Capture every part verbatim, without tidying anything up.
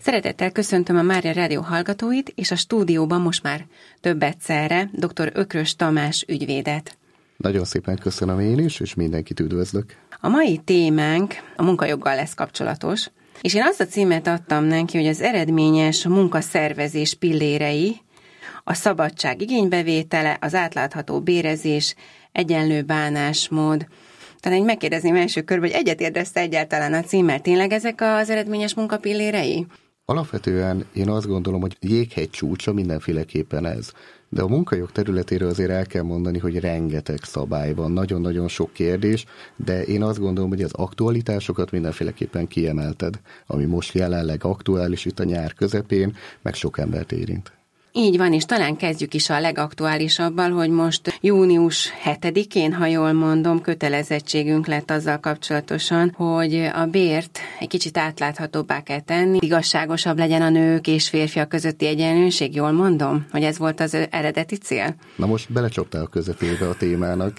Szeretettel köszöntöm a Mária Rádió hallgatóit, és a stúdióban most már több egyszerre dr. Ökrös Tamás ügyvédet. Nagyon szépen köszönöm én is, és mindenkit üdvözlök. A mai témánk a munkajoggal lesz kapcsolatos, és én azt a címet adtam neki, hogy az eredményes munkaszervezés pillérei, a szabadság igénybevétele, az átlátható bérezés, egyenlő bánásmód. Talán így megkérdezném első körben, hogy egyetértesz egyáltalán a címmel. Tényleg ezek az eredményes munkapillérei? Alapvetően én azt gondolom, hogy jéghegy csúcsa mindenféleképpen ez. De a munkajog területéről azért el kell mondani, hogy rengeteg szabály van, nagyon-nagyon sok kérdés, de én azt gondolom, hogy az aktualitásokat mindenféleképpen kiemelted, ami most jelenleg aktuális itt a nyár közepén, meg sok embert érint. Így van, és talán kezdjük is a legaktuálisabbal, hogy most június hetedikén, ha jól mondom, kötelezettségünk lett azzal kapcsolatosan, hogy a bért egy kicsit átláthatóbbá kell tenni, igazságosabb legyen a nők és férfiak közötti egyenlőség, jól mondom, hogy ez volt az eredeti cél? Na most belecsaptál a közepébe a témának.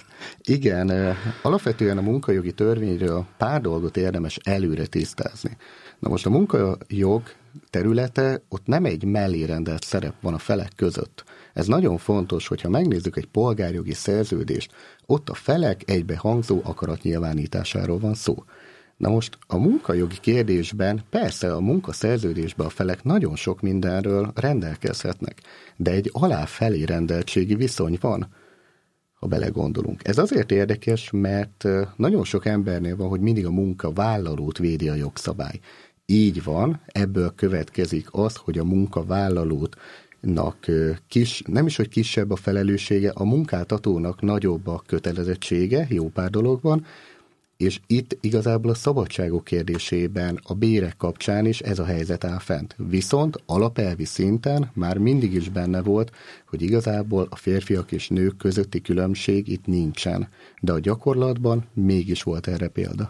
Igen, alapvetően a munkajogi törvényről pár dolgot érdemes előre tisztázni. Na most a munkajog területe, ott nem egy mellé rendelt szerep van a felek között. Ez nagyon fontos, hogyha megnézzük egy polgárjogi szerződést, ott a felek egybehangzó akaratnyilvánításáról van szó. Na most a munkajogi kérdésben persze a munkaszerződésben a felek nagyon sok mindenről rendelkezhetnek, de egy aláfelé rendeltségi viszony van, ha belegondolunk. Ez azért érdekes, mert nagyon sok embernél van, hogy mindig a munkavállalót védi a jogszabály. Így van, ebből következik az, hogy a munkavállalónak kis, nem is, hogy kisebb a felelőssége, a munkáltatónak nagyobb a kötelezettsége, jó pár dologban, és itt igazából a szabadságok kérdésében, a bérek kapcsán is ez a helyzet áll fent. Viszont alapelvi szinten már mindig is benne volt, hogy igazából a férfiak és nők közötti különbség itt nincsen, de a gyakorlatban mégis volt erre példa.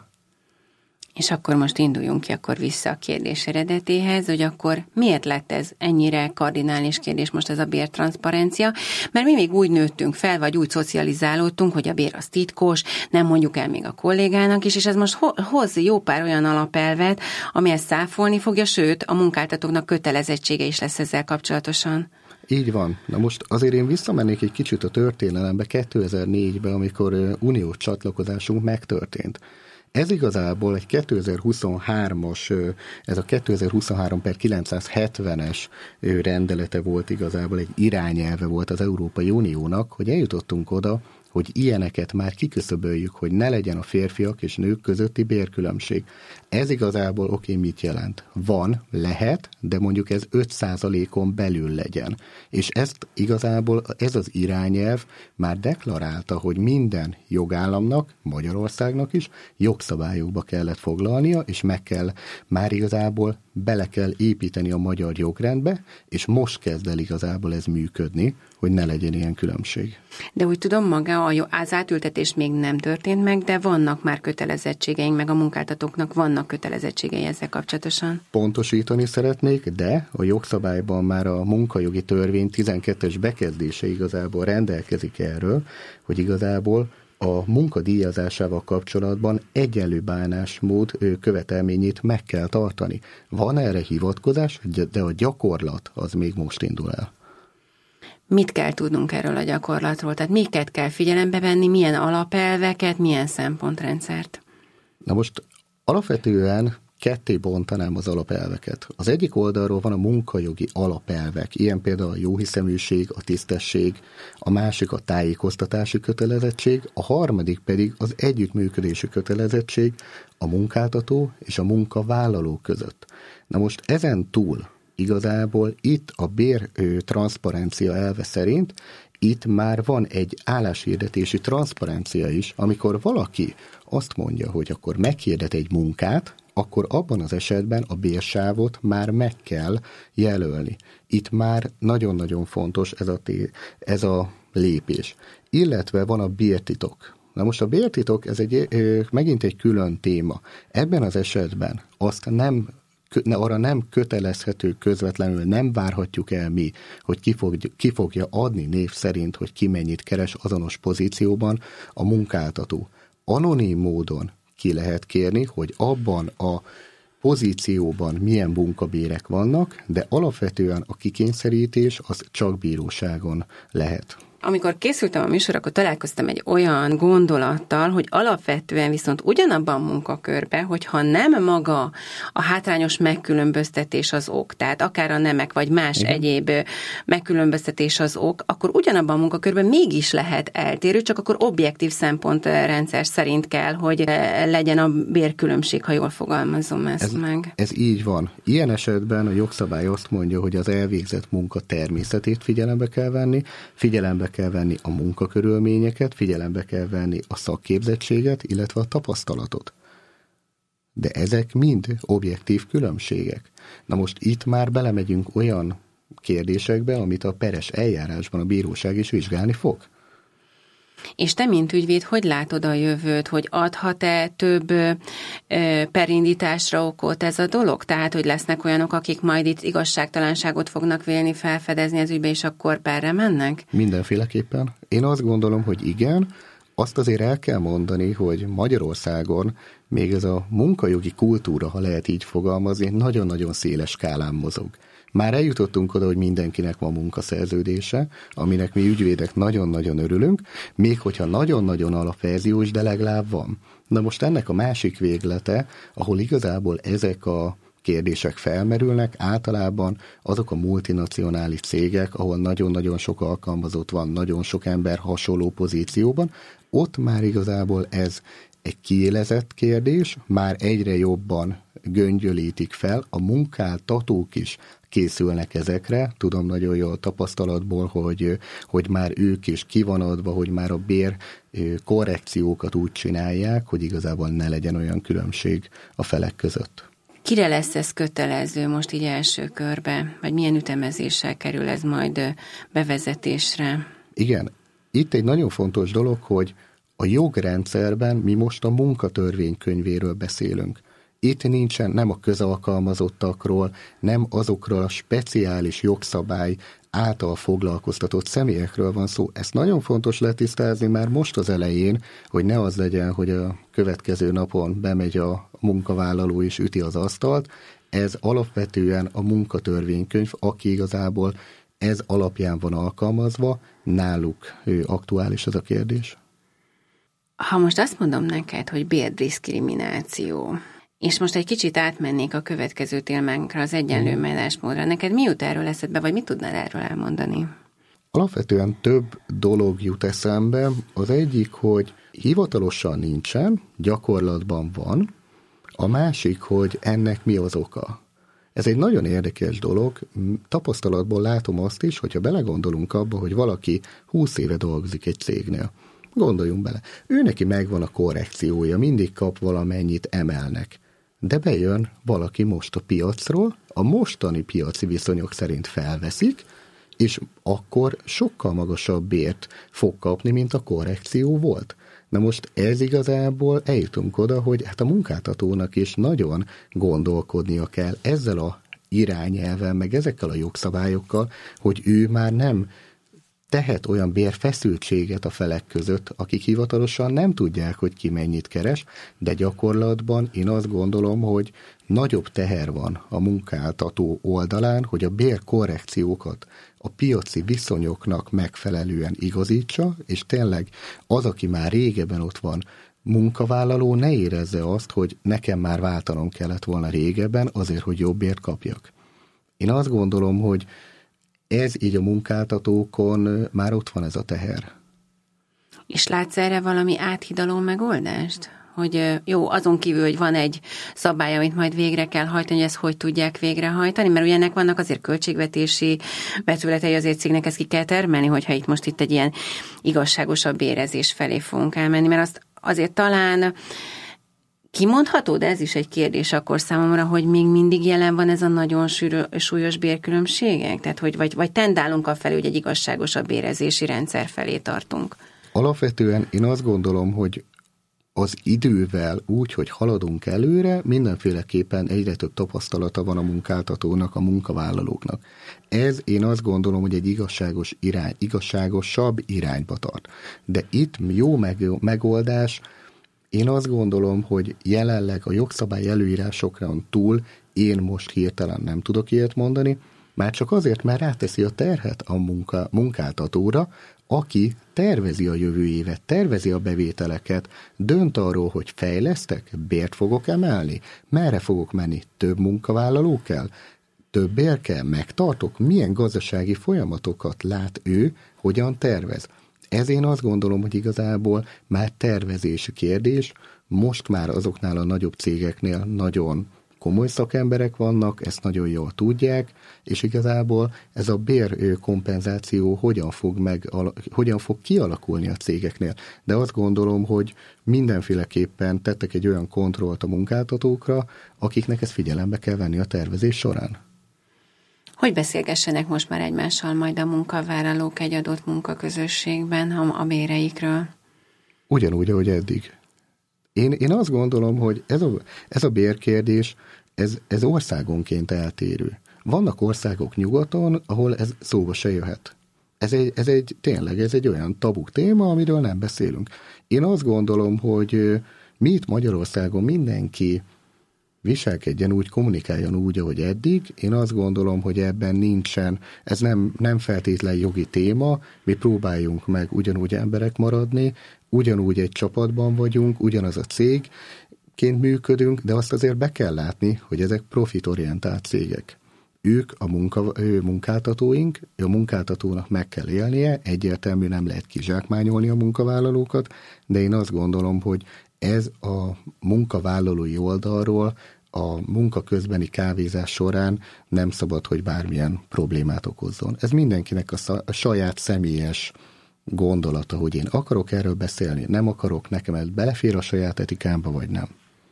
És akkor most induljunk ki akkor vissza a kérdés eredetéhez, hogy akkor miért lett ez ennyire kardinális kérdés most ez a bértranszparencia, mert mi még úgy nőttünk fel, vagy úgy szocializálódtunk, hogy a bér az titkos, nem mondjuk el még a kollégának is, és ez most hoz jó pár olyan alapelvet, ami ezt száfolni fogja, sőt, a munkáltatóknak kötelezettsége is lesz ezzel kapcsolatosan. Így van. Na most azért én visszamennék egy kicsit a történelembe kétezer-négybe, amikor uniós csatlakozásunk megtörtént. Ez igazából egy kétezer-huszonhármas, ez a kétezer-huszonhárom per kilencszázhetvenes rendelete volt igazából, egy irányelve volt az Európai Uniónak, hogy eljutottunk oda, hogy ilyeneket már kiküszöböljük, hogy ne legyen a férfiak és nők közötti bérkülönbség. Ez igazából oké, mit jelent? Van, lehet, de mondjuk ez öt százalékon belül legyen. És ezt igazából ez az irányelv már deklarálta, hogy minden jogállamnak, Magyarországnak is jogszabályokba kellett foglalnia, és meg kell, már igazából bele kell építeni a magyar jogrendbe, és most kezd el igazából ez működni, hogy ne legyen ilyen különbség. De úgy tudom, maga az átültetés még nem történt meg, de vannak már kötelezettségeink, meg a munkáltatóknak vannak kötelezettségei ezzel kapcsolatosan. Pontosítani szeretnék, de a jogszabályban már a munkajogi törvény tizenkettes bekezdése igazából rendelkezik erről, hogy igazából a munkadíjazásával kapcsolatban egyenlő bánásmód követelményét meg kell tartani. Van erre hivatkozás, de a gyakorlat az még most indul el. Mit kell tudnunk erről a gyakorlatról? Tehát miket kell figyelembe venni, milyen alapelveket, milyen szempontrendszert? Na most alapvetően ketté bontanám az alapelveket. Az egyik oldalról van a munkajogi alapelvek, ilyen például a jóhiszeműség, a tisztesség, a másik a tájékoztatási kötelezettség, a harmadik pedig az együttműködési kötelezettség a munkáltató és a munkavállaló között. Na most ezen túl igazából itt a bér transzparencia elve szerint itt már van egy álláshirdetési transzparencia is, amikor valaki azt mondja, hogy akkor meghirdet egy munkát, akkor abban az esetben a bérsávot már meg kell jelölni. Itt már nagyon-nagyon fontos ez a, té- ez a lépés. Illetve van a bértitok. Na most a bértitok, ez egy, megint egy külön téma. Ebben az esetben azt nem arra nem kötelezhető közvetlenül, nem várhatjuk el mi, hogy ki, fog, ki fogja adni név szerint, hogy ki mennyit keres azonos pozícióban a munkáltató. Anonim módon ki lehet kérni, hogy abban a pozícióban milyen munkabérek vannak, de alapvetően a kikényszerítés az csak bíróságon lehet. Amikor készültem a műsor, akkor találkoztam egy olyan gondolattal, hogy alapvetően viszont ugyanabban a munkakörben, hogyha nem maga a hátrányos megkülönböztetés az ok, tehát akár a nemek, vagy más Igen. egyéb megkülönböztetés az ok, akkor ugyanabban a munkakörben mégis lehet eltérő, csak akkor objektív szempontrendszer szerint kell, hogy legyen a bérkülönbség, ha jól fogalmazom ezt ez, meg. Ez így van. Ilyen esetben a jogszabály azt mondja, hogy az elvégzett munka természetét figyelembe kell venni, figyelembe kell venni a munkakörülményeket, figyelembe kell venni a szakképzettséget, illetve a tapasztalatot. De ezek mind objektív különbségek. Na most itt már belemegyünk olyan kérdésekbe, amit a peres eljárásban a bíróság is vizsgálni fog. És te, mint ügyvéd, hogy látod a jövőt, hogy adhat-e több ö, perindításra okot ez a dolog? Tehát, hogy lesznek olyanok, akik majd itt igazságtalanságot fognak vélni felfedezni az ügybe, és akkor perre mennek? Mindenféleképpen. Én azt gondolom, hogy igen. Azt azért el kell mondani, hogy Magyarországon még ez a munkajogi kultúra, ha lehet így fogalmazni, nagyon-nagyon széles skálán mozog. Már eljutottunk oda, hogy mindenkinek van munkaszerződése, aminek mi ügyvédek nagyon-nagyon örülünk, még hogyha nagyon-nagyon alapverziós, de legalább van. Na most ennek a másik véglete, ahol igazából ezek a kérdések felmerülnek, általában azok a multinacionális cégek, ahol nagyon-nagyon sok alkalmazott van, nagyon sok ember hasonló pozícióban, ott már igazából ez egy kiélezett kérdés, már egyre jobban göngyölítik fel, a munkáltatók is készülnek ezekre. Tudom nagyon jól tapasztalatból, hogy, hogy már ők is ki van adva, hogy már a bér korrekciókat úgy csinálják, hogy igazából ne legyen olyan különbség a felek között. Kire lesz ez kötelező most így első körbe? Vagy milyen ütemezéssel kerül ez majd bevezetésre? Igen, itt egy nagyon fontos dolog, hogy a jogrendszerben mi most a munkatörvénykönyvéről beszélünk. Itt nincsen nem a közalkalmazottakról, nem azokról a speciális jogszabály által foglalkoztatott személyekről van szó. Ezt nagyon fontos letisztázni már most az elején, hogy ne az legyen, hogy a következő napon bemegy a munkavállaló és üti az asztalt. Ez alapvetően a munkatörvénykönyv, aki igazából ez alapján van alkalmazva, náluk aktuális ez a kérdés. Ha most azt mondom neked, hogy bérdiszkrimináció, és most egy kicsit átmennék a következő témánkra, az egyenlő bánásmódra, neked mi jut erről eszedbe, vagy mit tudnál erről elmondani? Alapvetően több dolog jut eszembe. Az egyik, hogy hivatalosan nincsen, gyakorlatban van. A másik, hogy ennek mi az oka. Ez egy nagyon érdekes dolog. Tapasztalatból látom azt is, hogyha belegondolunk abba, hogy valaki húsz éve dolgozik egy cégnél. Gondoljunk bele. Ő neki megvan a korrekciója, mindig kap valamennyit, emelnek. De bejön valaki most a piacról, a mostani piaci viszonyok szerint felveszik, és akkor sokkal magasabb bért fog kapni, mint a korrekció volt. Na most ez igazából eljutunk oda, hogy hát a munkáltatónak is nagyon gondolkodnia kell ezzel a irányelvel, meg ezekkel a jogszabályokkal, hogy ő már nem tehet olyan bérfeszültséget a felek között, akik hivatalosan nem tudják, hogy ki mennyit keres, de gyakorlatban én azt gondolom, hogy nagyobb teher van a munkáltató oldalán, hogy a bérkorrekciókat a piaci viszonyoknak megfelelően igazítsa, és tényleg az, aki már régebben ott van, munkavállaló, ne érezze azt, hogy nekem már váltanom kellett volna régebben azért, hogy jobb bért kapjak. Én azt gondolom, hogy ez így a munkáltatókon már ott van ez a teher. És látsz erre valami áthidaló megoldást? Hogy jó, azon kívül, hogy van egy szabály, amit majd végre kell hajtani, hogy ezt hogy tudják végrehajtani, mert ugye ennek vannak azért költségvetési vetületei, azért cégnek ezt ki kell termelni, hogyha itt most itt egy ilyen igazságosabb bérezés felé fogunk elmenni, mert azt azért talán kimondható, de ez is egy kérdés akkor számomra, hogy még mindig jelen van ez a nagyon sűrű, súlyos bérkülönbségek? Tehát, hogy vagy, vagy tendálunk afelé, hogy egy igazságosabb bérezési rendszer felé tartunk? Alapvetően én azt gondolom, hogy az idővel úgy, hogy haladunk előre, mindenféleképpen egyre több tapasztalata van a munkáltatónak, a munkavállalóknak. Ez én azt gondolom, hogy egy igazságos irány, igazságosabb irányba tart. De itt jó megoldás Én azt gondolom, hogy jelenleg a jogszabály előírásokon túl én most hirtelen nem tudok ilyet mondani, már csak azért, mert ráteszi a terhet a munka, munkáltatóra, aki tervezi a jövő évet, tervezi a bevételeket, dönt arról, hogy fejlesztek, bért fogok emelni, merre fogok menni, több munkavállaló kell, több bér kell, megtartok, milyen gazdasági folyamatokat lát ő, hogyan tervez. Ez én azt gondolom, hogy igazából már tervezési kérdés, most már azoknál a nagyobb cégeknél nagyon komoly szakemberek vannak, ezt nagyon jól tudják, és igazából ez a bérkompenzáció hogyan fog, meg, hogyan fog kialakulni a cégeknél. De azt gondolom, hogy mindenféleképpen tettek egy olyan kontrollt a munkáltatókra, akiknek ezt figyelembe kell venni a tervezés során. Hogy beszélgessenek most már egymással majd a munkavállalók egy adott munkaközösségben a béreikről? Ugyanúgy, ahogy eddig. Én, én azt gondolom, hogy ez a, ez a bérkérdés, ez, ez országonként eltérő. Vannak országok nyugaton, ahol ez szóba se jöhet. Ez egy, ez egy tényleg, ez egy olyan tabu téma, amiről nem beszélünk. Én azt gondolom, hogy mi itt Magyarországon mindenki viselkedjen úgy, kommunikáljon úgy, ahogy eddig. Én azt gondolom, hogy ebben nincsen, ez nem, nem feltétlen jogi téma, mi próbáljunk meg ugyanúgy emberek maradni, ugyanúgy egy csapatban vagyunk, ugyanaz a cégként működünk, de azt azért be kell látni, hogy ezek profitorientált cégek. Ők a munka, ő munkáltatóink, a munkáltatónak meg kell élnie, egyértelmű nem lehet kizsákmányolni a munkavállalókat, de én azt gondolom, hogy ez a munkavállalói oldalról a munka közbeni kávézás során nem szabad, hogy bármilyen problémát okozzon. Ez mindenkinek a, sz- a saját személyes gondolata, hogy én akarok erről beszélni, nem akarok, nekem ez belefér a saját etikámba, vagy nem.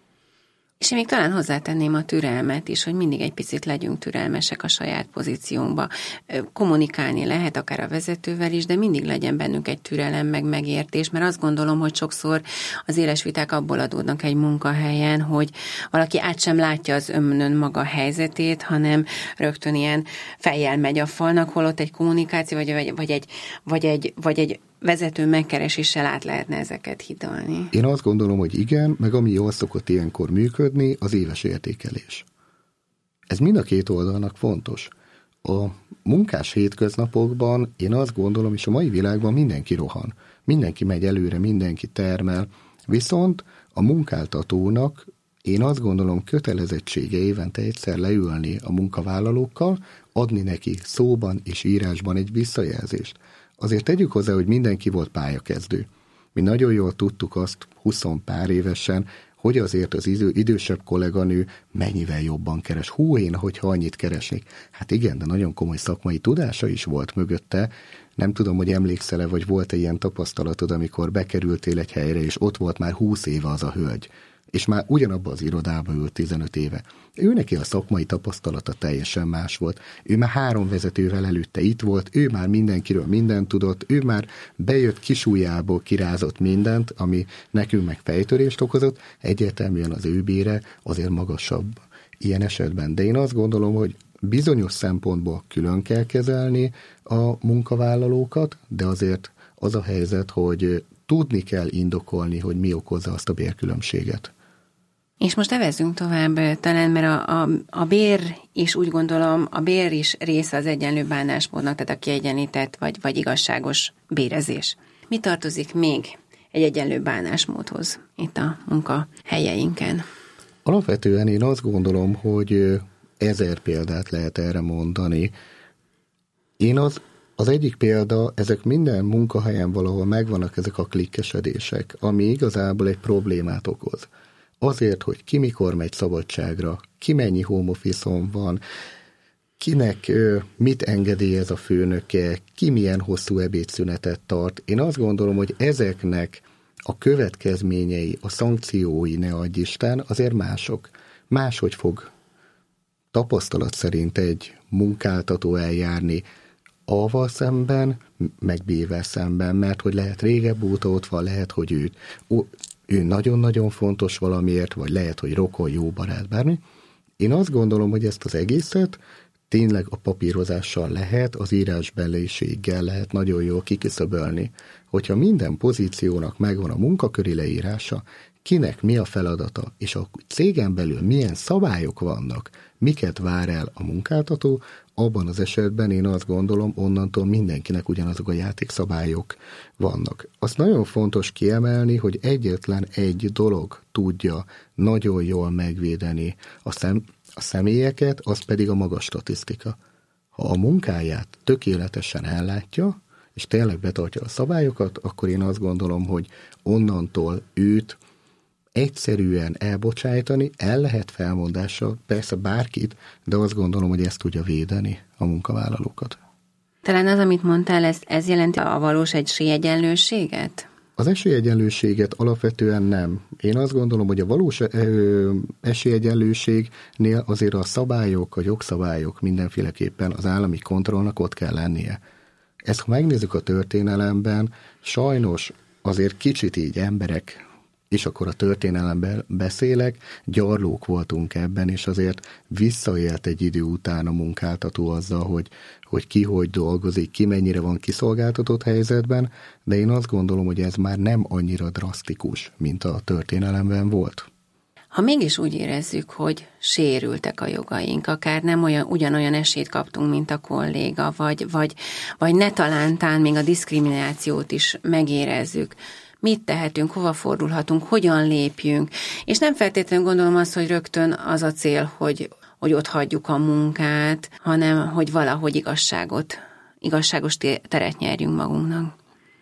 És én még talán hozzátenném a türelmet is, hogy mindig egy picit legyünk türelmesek a saját pozíciónkba. Kommunikálni lehet akár a vezetővel is, de mindig legyen bennünk egy türelem, meg megértés, mert azt gondolom, hogy sokszor az éles viták abból adódnak egy munkahelyen, hogy valaki át sem látja az önön maga helyzetét, hanem rögtön ilyen fejjel megy a falnak, holott egy kommunikáció, vagy, vagy, vagy, egy, vagy, egy, vagy egy vezető megkereséssel át lehetne ezeket hidalni. Én azt gondolom, hogy igen, meg ami jól szokott ilyenkor működni, az éves értékelés. Ez mind a két oldalnak fontos. A munkás hétköznapokban én azt gondolom, és a mai világban mindenki rohan. Mindenki megy előre, mindenki termel. Viszont a munkáltatónak én azt gondolom kötelezettsége évente egyszer leülni a munkavállalókkal, adni neki szóban és írásban egy visszajelzést. Azért tegyük hozzá, hogy mindenki volt pályakezdő. Mi nagyon jól tudtuk azt huszon pár évesen, hogy azért az idő, idősebb kolléganő mennyivel jobban keres. Hú, én, hogyha annyit keresnék. Hát igen, de nagyon komoly szakmai tudása is volt mögötte. Nem tudom, hogy emlékszel-e, vagy volt-e ilyen tapasztalatod, amikor bekerültél egy helyre, és ott volt már húsz éve az a hölgy, és már ugyanabban az irodába ült tizenöt éve. Ő neki a szakmai tapasztalata teljesen más volt. Ő már három vezetővel előtte itt volt, ő már mindenkiről mindent tudott, ő már bejött kisujjából, kirázott mindent, ami nekünk meg fejtörést okozott, egyértelműen az ő bére azért magasabb ilyen esetben. De én azt gondolom, hogy bizonyos szempontból külön kell kezelni a munkavállalókat, de azért az a helyzet, hogy tudni kell indokolni, hogy mi okozza azt a bérkülönbséget. És most evezzünk tovább talán, mert a, a, a bér is úgy gondolom, a bér is része az egyenlő bánásmódnak, tehát a kiegyenlített vagy, vagy igazságos bérezés. Mi tartozik még egy egyenlő bánásmódhoz itt a munkahelyeinken? Alapvetően én azt gondolom, hogy ezer példát lehet erre mondani. Én az, az egyik példa, ezek minden munkahelyen valahol megvannak ezek a klikkesedések, ami igazából egy problémát okoz. Azért, hogy ki mikor megy szabadságra, ki mennyi home office-on van, kinek mit engedélyez a főnöke, ki milyen hosszú ebédszünetet tart. Én azt gondolom, hogy ezeknek a következményei, a szankciói, ne adj Isten, azért mások. Máshogy fog tapasztalat szerint egy munkáltató eljárni A-val szemben, meg B-vel szemben, mert hogy lehet régebb óta ott van, lehet, hogy ő, ő nagyon-nagyon fontos valamiért, vagy lehet, hogy rokon, jó barát, bármi. Én azt gondolom, hogy ezt az egészet tényleg a papírozással lehet, az írásbeliséggel lehet nagyon jól kiküszöbölni, hogyha minden pozíciónak megvan a munkaköri leírása, kinek mi a feladata, és a cégen belül milyen szabályok vannak, miket vár el a munkáltató, abban az esetben én azt gondolom, onnantól mindenkinek ugyanazok a játékszabályok vannak. Azt nagyon fontos kiemelni, hogy egyetlen egy dolog tudja nagyon jól megvédeni a, szem, a személyeket, az pedig a magas statisztika. Ha a munkáját tökéletesen ellátja, és tényleg betartja a szabályokat, akkor én azt gondolom, hogy onnantól őt egyszerűen elbocsájtani, el lehet felmondással, persze bárkit, de azt gondolom, hogy ezt tudja védeni a munkavállalókat. Talán az, amit mondtál, ez, ez jelenti a valós esélyegyenlőséget? Az esélyegyenlőséget alapvetően nem. Én azt gondolom, hogy a valós esélyegyenlőségnél azért a szabályok, a jogszabályok mindenféleképpen az állami kontrollnak ott kell lennie. Ezt, ha megnézzük a történelemben, sajnos azért kicsit így emberek, és akkor a történelemben beszélek, gyarlók voltunk ebben, és azért visszaélt egy idő után a munkáltató azzal, hogy, hogy ki hogy dolgozik, ki mennyire van kiszolgáltatott helyzetben, de én azt gondolom, hogy ez már nem annyira drasztikus, mint a történelemben volt. Ha mégis úgy érezzük, hogy sérültek a jogaink, akár nem olyan, ugyanolyan esélyt kaptunk, mint a kolléga, vagy, vagy, vagy ne talántán még a diszkriminációt is megérezzük, mit tehetünk, hova fordulhatunk, hogyan lépjünk, és nem feltétlenül gondolom azt, hogy rögtön az a cél, hogy, hogy ott hagyjuk a munkát, hanem hogy valahogy igazságot, igazságos teret nyerjünk magunknak.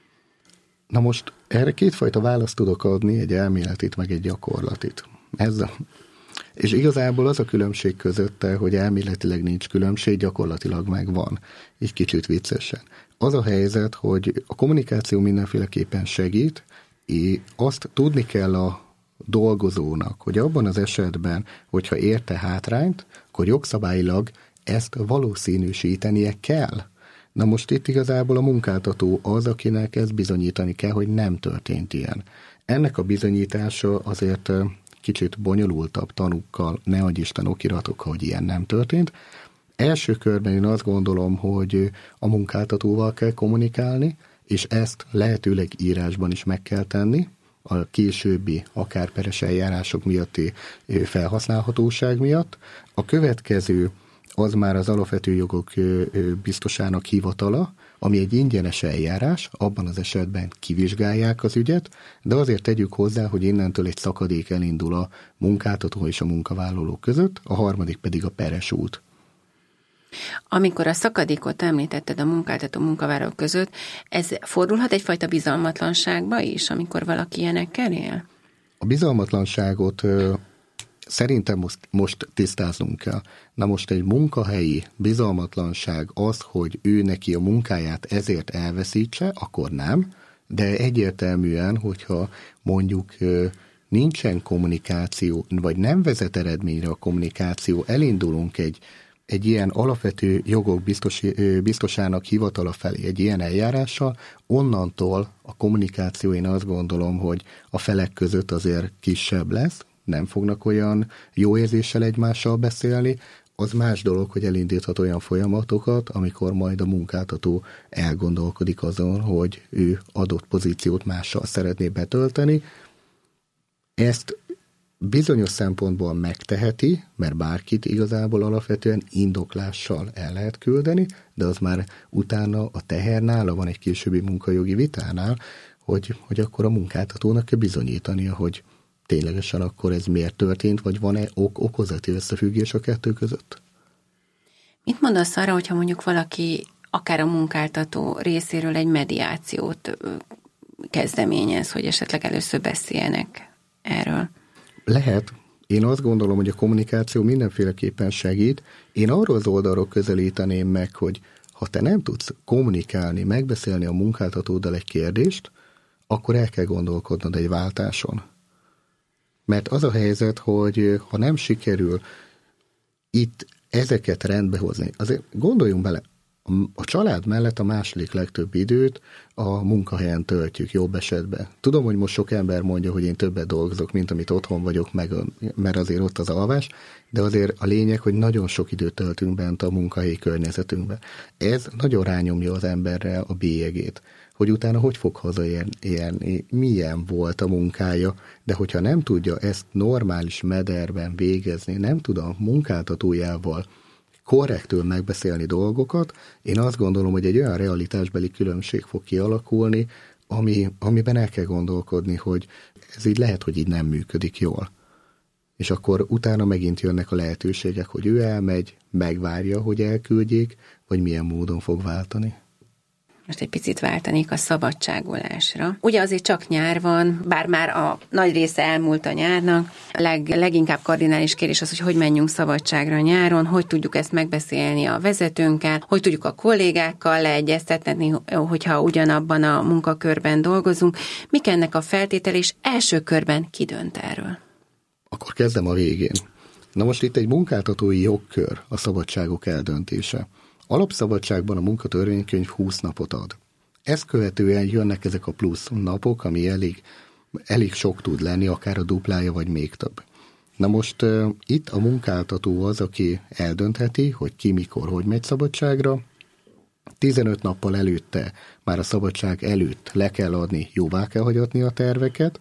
Na most erre kétfajta választ tudok adni, egy elméletit, meg egy gyakorlatit. Ez a... És igazából az a különbség közötte, hogy elméletileg nincs különbség, gyakorlatilag meg van. Egy kicsit viccesen. Az a helyzet, hogy a kommunikáció mindenféleképpen segít, és azt tudni kell a dolgozónak, hogy abban az esetben, hogyha érte hátrányt, akkor jogszabályilag ezt valószínűsítenie kell. Na most itt igazából a munkáltató az, akinek ezt bizonyítani kell, hogy nem történt ilyen. Ennek a bizonyítása azért kicsit bonyolultabb tanúkkal, ne adj Isten okiratokkal, hogy ilyen nem történt. Első körben én azt gondolom, hogy a munkáltatóval kell kommunikálni, és ezt lehetőleg írásban is meg kell tenni, a későbbi, akár peres eljárások miatti felhasználhatóság miatt. A következő az már az alapvető jogok biztosának hivatala, ami egy ingyenes eljárás, abban az esetben kivizsgálják az ügyet, de azért tegyük hozzá, hogy innentől egy szakadék elindul a munkáltató és a munkavállaló között, a harmadik pedig a peres út. Amikor a szakadékot említetted a munkáltató munkavállaló között, ez fordulhat egyfajta bizalmatlanságba is, amikor valaki ilyenekkel él? A bizalmatlanságot ö, szerintem most, most tisztáznunk kell. Na most egy munkahelyi bizalmatlanság az, hogy ő neki a munkáját ezért elveszítse, akkor nem, de egyértelműen, hogyha mondjuk ö, nincsen kommunikáció, vagy nem vezet eredményre a kommunikáció, elindulunk egy egy ilyen alapvető jogok biztos, biztosának hivatala felé egy ilyen eljárással, onnantól a kommunikáció, én azt gondolom, hogy a felek között azért kisebb lesz, nem fognak olyan jó érzéssel egymással beszélni, az más dolog, hogy elindíthat olyan folyamatokat, amikor majd a munkáltató elgondolkodik azon, hogy ő adott pozíciót mással szeretné betölteni. Ezt bizonyos szempontból megteheti, mert bárkit igazából alapvetően indoklással el lehet küldeni, de az már utána a teher nála van egy későbbi munkajogi vitánál, hogy, hogy akkor a munkáltatónak kell bizonyítania, hogy ténylegesen akkor ez miért történt, vagy van-e ok- okozati összefüggés a kettő között? Mit mondasz arra, hogyha mondjuk valaki akár a munkáltató részéről egy mediációt kezdeményez, hogy esetleg először beszéljenek erről? Lehet. Én azt gondolom, hogy a kommunikáció mindenféleképpen segít. Én arról az oldalról közelíteném meg, hogy ha te nem tudsz kommunikálni, megbeszélni a munkáltatóddal egy kérdést, akkor el kell gondolkodnod egy váltáson. Mert az a helyzet, hogy ha nem sikerül itt ezeket rendbe hozni, azért gondoljunk bele, a A család mellett a második legtöbb időt a munkahelyen töltjük jobb esetben. Tudom, hogy most sok ember mondja, hogy én többet dolgozok, mint amit otthon vagyok, meg, mert azért ott az alvás, de azért a lényeg, hogy nagyon sok időt töltünk bent a munkahelyi környezetünkben. Ez nagyon rányomja az emberre a bélyegét, hogy utána hogy fog hazaérni, milyen volt a munkája, de hogyha nem tudja ezt normális mederben végezni, nem tud a munkáltatójával korrektül megbeszélni dolgokat, én azt gondolom, hogy egy olyan realitásbeli különbség fog kialakulni, ami, amiben el kell gondolkodni, hogy ez így lehet, hogy így nem működik jól. És akkor utána megint jönnek a lehetőségek, hogy ő elmegy, megvárja, hogy elküldjék, vagy milyen módon fog váltani. Most egy picit váltanék a szabadságolásra. Ugye azért csak nyár van, bár már a nagy része elmúlt a nyárnak. A leg, leginkább kardinális kérdés az, hogy hogy menjünk szabadságra nyáron, hogy tudjuk ezt megbeszélni a vezetőnkkel, hogy tudjuk a kollégákkal leegyeztetni, hogyha ugyanabban a munkakörben dolgozunk. Mik ennek a feltétel, és első körben ki dönt erről? Akkor kezdem a végén. Na most itt egy munkáltatói jogkör a szabadságok eldöntése. Alapszabadságban a munkatörvénykönyv húsz napot ad. Ezt követően jönnek ezek a plusz napok, ami elég, elég sok tud lenni, akár a duplája, vagy még több. Na most uh, itt a munkáltató az, aki eldöntheti, hogy ki, mikor, hogy megy szabadságra. tizenöt nappal előtte, már a szabadság előtt le kell adni, jóvá kell hagyatni a terveket.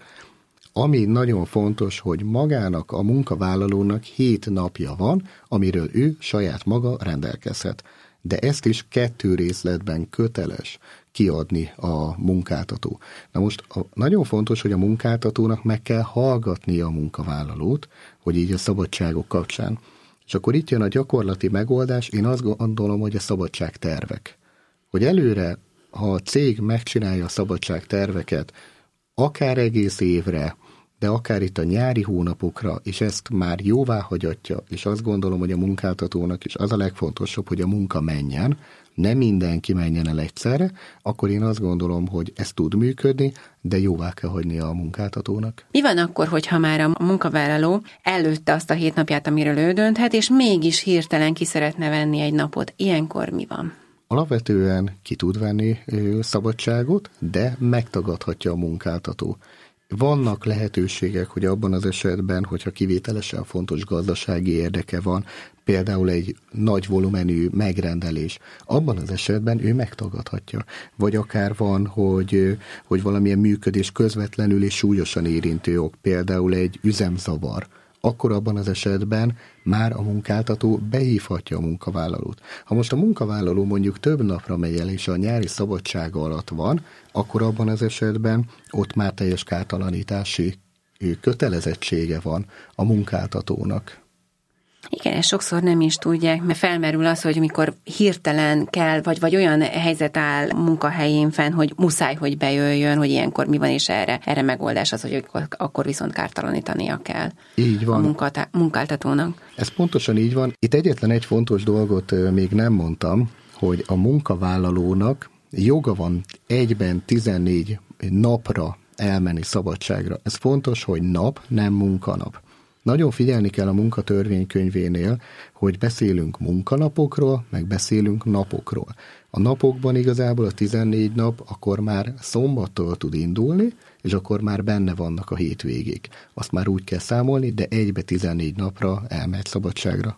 Ami nagyon fontos, hogy magának, a munkavállalónak hét napja van, amiről ő saját maga rendelkezhet. De ezt is kettő részletben köteles kiadni a munkáltató. Na most a, nagyon fontos, hogy a munkáltatónak meg kell hallgatnia a munkavállalót, hogy így a szabadságok kapcsán. És akkor itt jön a gyakorlati megoldás, én azt gondolom, hogy a szabadságtervek. Hogy előre, ha a cég megcsinálja a szabadságterveket, akár egész évre, de akár itt a nyári hónapokra, és ezt már jóvá hagyatja, és azt gondolom, hogy a munkáltatónak is az a legfontosabb, hogy a munka menjen, nem mindenki menjen el egyszerre, akkor én azt gondolom, hogy ez tud működni, de jóvá kell hagynia a munkáltatónak. Mi van akkor, hogyha már a munkavállaló előtte azt a hét napját, amiről ő dönthet, és mégis hirtelen ki szeretne venni egy napot? Ilyenkor mi van? Alapvetően ki tud venni szabadságot, de megtagadhatja a munkáltató. Vannak lehetőségek, hogy abban az esetben, hogyha kivételesen fontos gazdasági érdeke van, például egy nagy volumenű megrendelés, abban az esetben ő megtagadhatja. Vagy akár van, hogy, hogy valamilyen működés közvetlenül és súlyosan érintő ok, például egy üzemzavar, akkor abban az esetben már a munkáltató behívhatja a munkavállalót. Ha most a munkavállaló mondjuk több napra megy el, és a nyári szabadsága alatt van, akkor abban az esetben ott már teljes kártalanítási kötelezettsége van a munkáltatónak. Igen, ezt sokszor nem is tudják, mert felmerül az, hogy mikor hirtelen kell, vagy, vagy olyan helyzet áll munkahelyén fenn, hogy muszáj, hogy bejöjjön, hogy ilyenkor mi van, és erre, erre megoldás az, hogy akkor viszont kártalanítania kell. Így van. A munkata, munkáltatónak. Ez pontosan így van. Itt egyetlen egy fontos dolgot még nem mondtam, hogy a munkavállalónak joga van egyben tizennégy napra elmenni szabadságra. Ez fontos, hogy nap, nem munkanap. Nagyon figyelni kell a munkatörvénykönyvénél, hogy beszélünk munkanapokról, meg beszélünk napokról. A napokban igazából a tizennégy nap akkor már szombattól tud indulni, és akkor már benne vannak a hétvégék. Azt már úgy kell számolni, de egybe tizennégy napra elmegy szabadságra.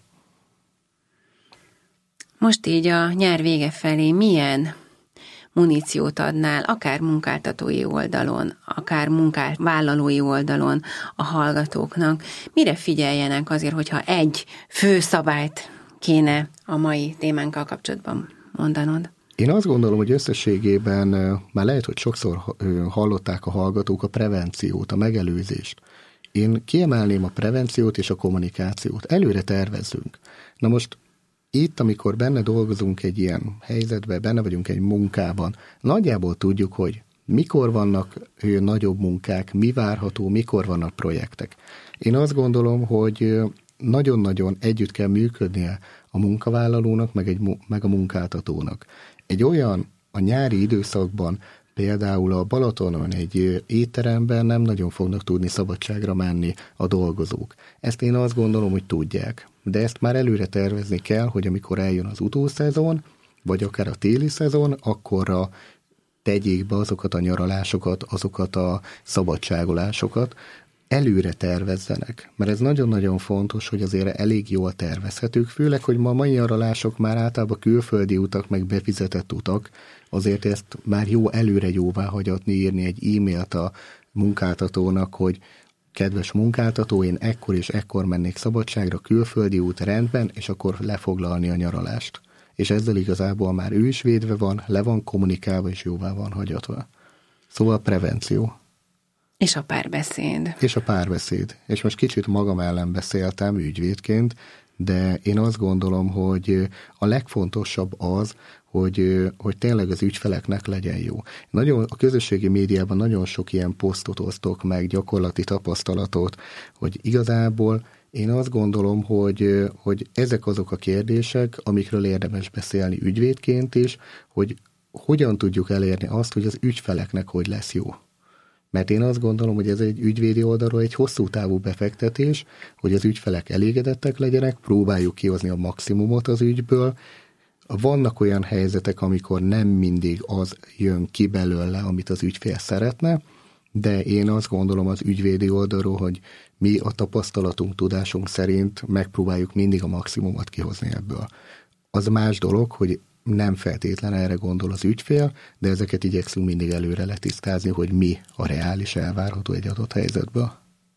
Most így a nyár vége felé milyen muníciót adnál, akár munkáltatói oldalon, akár munkavállalói oldalon a hallgatóknak? Mire figyeljenek azért, hogyha egy fő szabályt kéne a mai témánkkal kapcsolatban mondanod? Én azt gondolom, hogy összességében már lehet, hogy sokszor hallották a hallgatók a prevenciót, a megelőzést. Én kiemelném a prevenciót és a kommunikációt. Előre tervezzünk. Na most itt, amikor benne dolgozunk egy ilyen helyzetben, benne vagyunk egy munkában, nagyjából tudjuk, hogy mikor vannak nagyobb munkák, mi várható, mikor vannak projektek. Én azt gondolom, hogy nagyon-nagyon együtt kell működnie a munkavállalónak, meg, egy, meg a munkáltatónak. Egy olyan a nyári időszakban, például a Balatonon egy étteremben nem nagyon fognak tudni szabadságra menni a dolgozók. Ezt én azt gondolom, hogy tudják. De ezt már előre tervezni kell, hogy amikor eljön az utószezon, vagy akár a téli szezon, akkorra tegyék be azokat a nyaralásokat, azokat a szabadságolásokat, előre tervezzenek, mert ez nagyon-nagyon fontos, hogy azért elég jól tervezhetők, főleg, hogy ma a mai nyaralások már általában külföldi utak, meg befizetett utak, azért ezt már jó előre jóvá hagyatni, írni egy e-mailt a munkáltatónak, hogy kedves munkáltató, én ekkor és ekkor mennék szabadságra, külföldi út rendben, és akkor lefoglalni a nyaralást. És ezzel igazából már ő is védve van, le van kommunikálva, és jóvá van hagyatva. Szóval prevenció. És a párbeszéd. És a párbeszéd. És most kicsit magam ellen beszéltem ügyvédként, de én azt gondolom, hogy a legfontosabb az, hogy, hogy tényleg az ügyfeleknek legyen jó. Nagyon, a közösségi médiában nagyon sok ilyen posztot osztok meg, gyakorlati tapasztalatot, hogy igazából én azt gondolom, hogy, hogy ezek azok a kérdések, amikről érdemes beszélni ügyvédként is, hogy hogyan tudjuk elérni azt, hogy az ügyfeleknek hogy lesz jó. Mert én azt gondolom, hogy ez egy ügyvédi oldalról egy hosszú távú befektetés, hogy az ügyfelek elégedettek legyenek, próbáljuk kihozni a maximumot az ügyből. Vannak olyan helyzetek, amikor nem mindig az jön ki belőle, amit az ügyfél szeretne, de én azt gondolom az ügyvédi oldalról, hogy mi a tapasztalatunk, tudásunk szerint megpróbáljuk mindig a maximumot kihozni ebből. Az más dolog, hogy nem feltétlen erre gondol az ügyfél, de ezeket igyekszünk mindig előre letisztázni, hogy mi a reális elvárható egy adott helyzetből.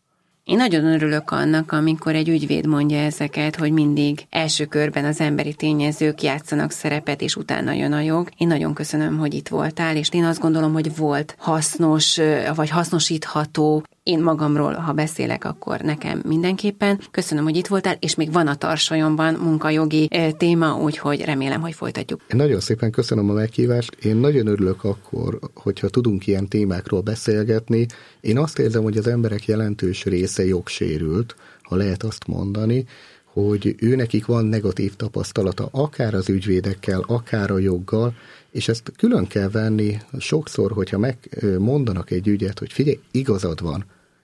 Én nagyon örülök annak, amikor egy ügyvéd mondja ezeket, hogy mindig első körben az emberi tényezők játszanak szerepet, és utána jön a jog. Én nagyon köszönöm, hogy itt voltál, és én azt gondolom, hogy volt hasznos, vagy hasznosítható. Én magamról, ha beszélek, akkor nekem mindenképpen. Köszönöm, hogy itt voltál, és még van a tarsolyomban munkajogi téma, úgyhogy remélem, hogy folytatjuk. Én nagyon szépen köszönöm a meghívást. Én nagyon örülök akkor, hogyha tudunk ilyen témákról beszélgetni. Én azt érzem, hogy az emberek jelentős része jogsérült, ha lehet azt mondani, hogy őnekik van negatív tapasztalata, akár az ügyvédekkel, akár a joggal, és ezt külön kell venni sokszor, hogyha megmondanak egy ügyet, hogy figyelj, igazad van,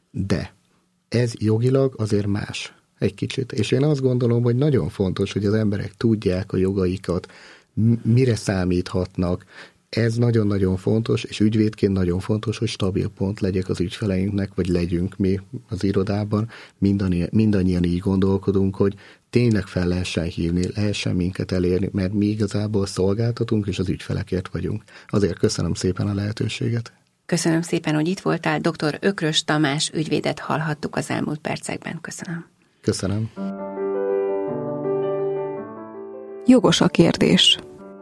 de ez jogilag azért más egy kicsit. És én azt gondolom, hogy nagyon fontos, hogy az emberek tudják a jogaikat, mire számíthatnak. Ez nagyon-nagyon fontos, és ügyvédként nagyon fontos, hogy stabil pont legyek az ügyfeleinknek, vagy legyünk mi az irodában. Mindannyian, mindannyian így gondolkodunk, hogy tényleg fel lehessen hívni, lehessen minket elérni, mert mi igazából szolgáltatunk, és az ügyfelekért vagyunk. Azért köszönöm szépen a lehetőséget. Köszönöm szépen, hogy itt voltál. doktor Ökrös Tamás ügyvédet hallhattuk az elmúlt percekben. Köszönöm. Köszönöm. Jogos a kérdés.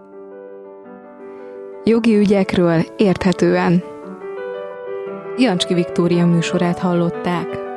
Jogi ügyekről érthetően. Jancski Viktória műsorát hallották.